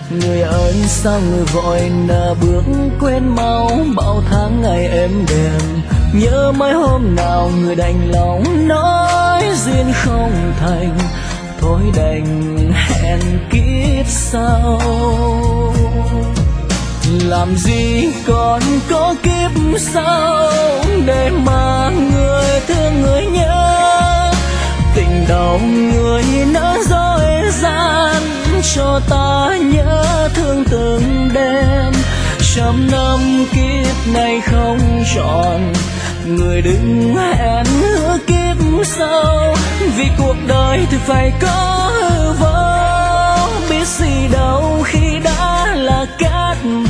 Người ơi sao người vội nỡ bước quên mau bao tháng ngày êm đềm. Nhớ mấy hôm nào người đành lòng nói duyên không thành, thôi đành hẹn kiếp sau. Làm gì còn có kiếp sau để mà người thương người nhớ. Tình đầu người nỡ dối gian cho ta nhớ thương từng đêm. Trăm năm kiếp này không tròn, người đừng hẹn hứa kiếp sau. Vì cuộc đời thì phải có hư vô, biết gì đâu khi đã là cát